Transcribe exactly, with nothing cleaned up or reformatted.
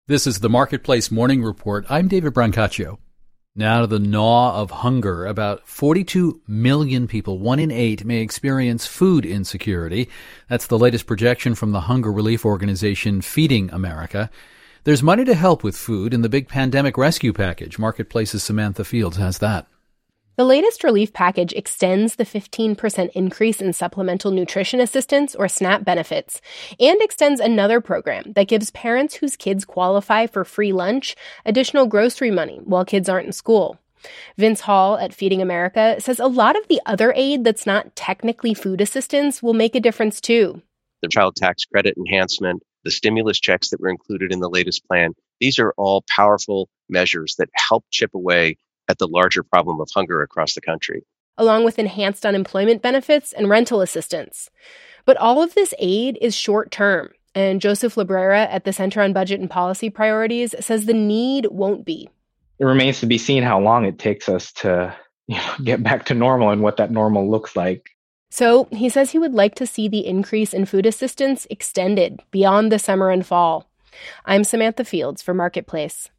This is the Marketplace Morning Report. I'm David Brancaccio. Now to the gnaw of hunger. About forty-two million people, one in eight, may experience food insecurity. That's the latest projection from the hunger relief organization Feeding America. There's money to help with food in the big pandemic rescue package. Marketplace's Samantha Fields has that. The latest relief package extends the fifteen percent increase in supplemental nutrition assistance, or SNAP benefits, and extends another program that gives parents whose kids qualify for free lunch additional grocery money while kids aren't in school. Vince Hall at Feeding America says a lot of the other aid that's not technically food assistance will make a difference too. The child tax credit enhancement, the stimulus checks that were included in the latest plan, these are all powerful measures that help chip away at the larger problem of hunger across the country, along with enhanced unemployment benefits and rental assistance. But all of this aid is short-term, and Joseph Labrera at the Center on Budget and Policy Priorities says the need won't be. It remains to be seen how long it takes us to, you know, get back to normal and what that normal looks like. So he says he would like to see the increase in food assistance extended beyond the summer and fall. I'm Samantha Fields for Marketplace.